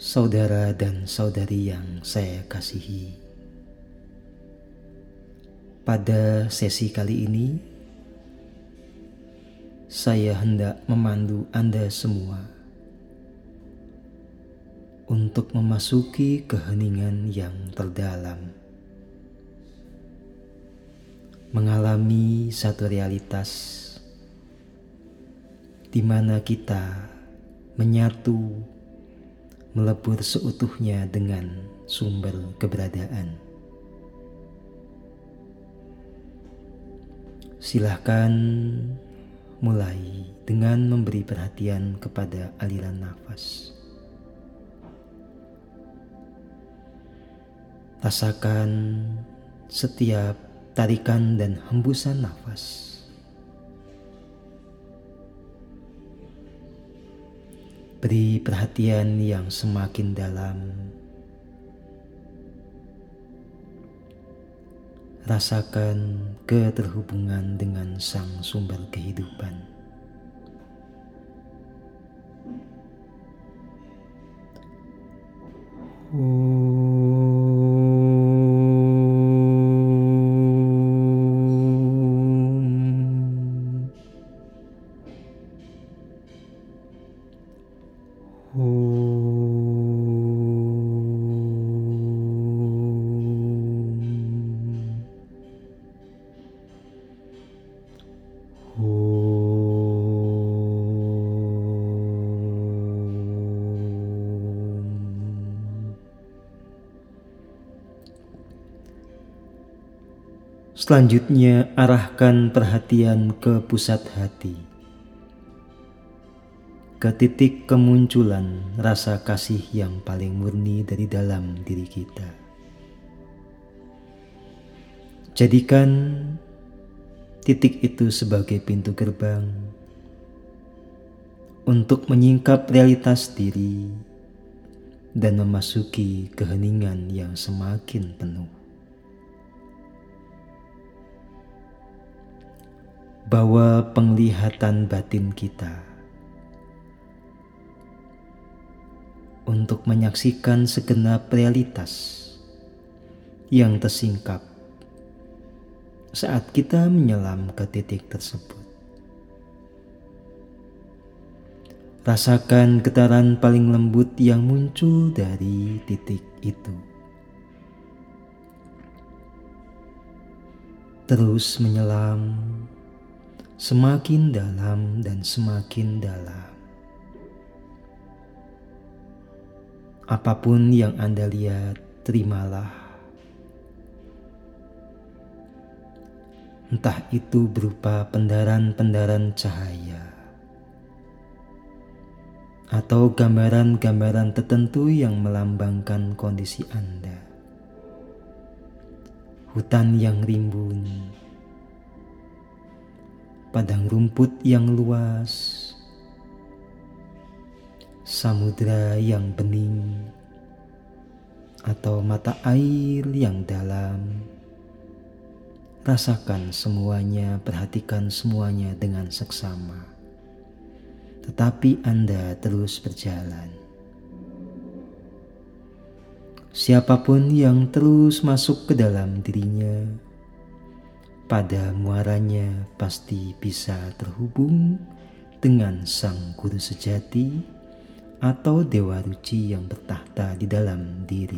Saudara dan saudari yang saya kasihi, pada sesi kali ini saya hendak memandu Anda semua untuk memasuki keheningan yang terdalam, mengalami satu realitas di mana kita menyatu, melebur seutuhnya dengan sumber keberadaan. Silahkan mulai dengan memberi perhatian kepada aliran nafas. Rasakan setiap tarikan dan hembusan nafas. Beri perhatian yang semakin dalam. Rasakan keterhubungan dengan sang sumber kehidupan. Selanjutnya, arahkan perhatian ke pusat hati, ke titik kemunculan rasa kasih yang paling murni dari dalam diri kita. Jadikan titik itu sebagai pintu gerbang untuk menyingkap realitas diri dan memasuki keheningan yang semakin penuh. Bawa penglihatan batin kita untuk menyaksikan segenap realitas yang tersingkap saat kita menyelam ke titik tersebut. Rasakan getaran paling lembut yang muncul dari titik itu. Terus menyelam semakin dalam dan semakin dalam. Apapun yang Anda lihat, terimalah. Entah itu berupa pendaran-pendaran cahaya atau gambaran-gambaran tertentu yang melambangkan kondisi Anda. Hutan yang rimbun, padang rumput yang luas, samudera yang bening, atau mata air yang dalam. Rasakan semuanya, perhatikan semuanya dengan seksama. Tetapi Anda terus berjalan. Siapapun yang terus masuk ke dalam dirinya, pada muaranya pasti bisa terhubung dengan sang guru sejati atau dewa ruci yang bertahta di dalam diri.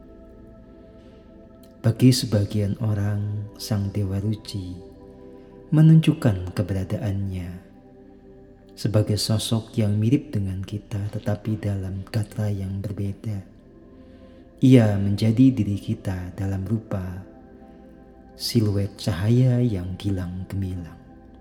Bagi sebagian orang, sang dewa ruci menunjukkan keberadaannya sebagai sosok yang mirip dengan kita tetapi dalam gatra yang berbeda. Ia menjadi diri kita dalam rupa siluet cahaya yang gilang gemilang.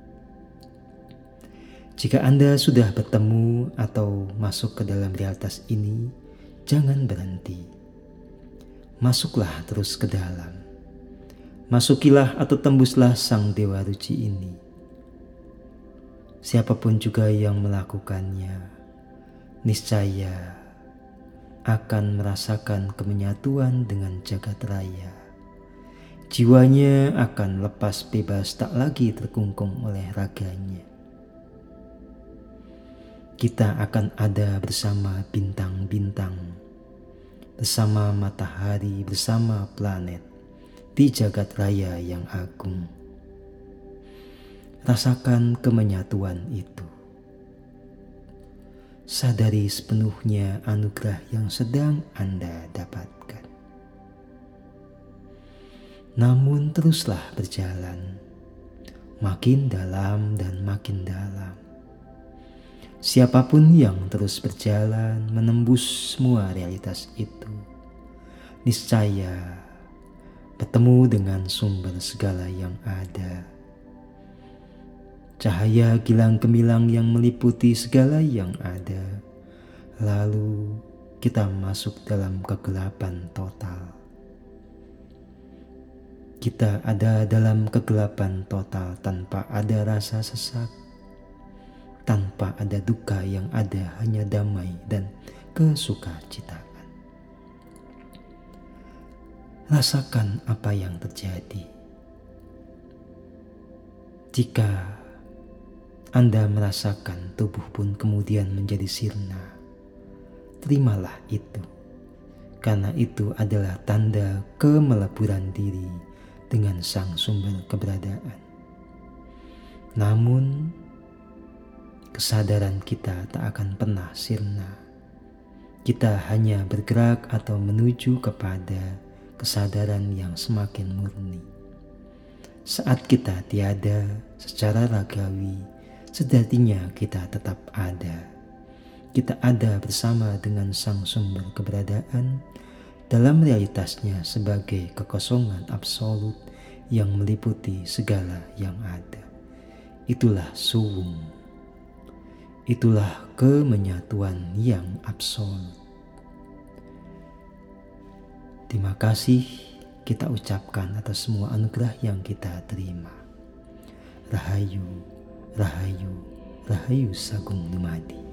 Jika Anda sudah bertemu atau masuk ke dalam realitas ini, jangan berhenti. Masuklah terus ke dalam. Masukilah atau tembuslah sang dewa ruci ini. Siapapun juga yang melakukannya, niscaya akan merasakan kemenyatuan dengan jagat raya. Jiwanya akan lepas bebas, tak lagi terkungkung oleh raganya. Kita akan ada bersama bintang-bintang bersama matahari, bersama planet di jagat raya yang agung. Rasakan kemenyatuan itu. Sadari sepenuhnya anugerah yang sedang Anda dapatkan. Namun teruslah berjalan, makin dalam dan makin dalam. Siapapun yang terus berjalan menembus semua realitas itu, niscaya bertemu dengan sumber segala yang ada. Cahaya gilang gemilang yang meliputi segala yang ada. Lalu kita masuk dalam kegelapan total. Kita ada dalam kegelapan total tanpa ada rasa sesak, tanpa ada duka, yang ada hanya damai dan kesukacitaan. Rasakan apa yang terjadi. Jika Anda merasakan tubuh pun kemudian menjadi sirna, terimalah itu, karena itu adalah tanda kemeleburan diri dengan sang sumber keberadaan. Namun, kesadaran kita tak akan pernah sirna. Kita hanya bergerak atau menuju kepada kesadaran yang semakin murni. Saat kita tiada secara ragawi, sejatinya kita tetap ada. Kita ada bersama dengan sang sumber keberadaan dalam realitasnya sebagai kekosongan absolut yang meliputi segala yang ada. Itulah suwung. Itulah kemenyatuan yang absolut. Terima kasih kita ucapkan atas semua anugerah yang kita terima. Rahayu, Rahayu, Rahayu Sagung Dumadi.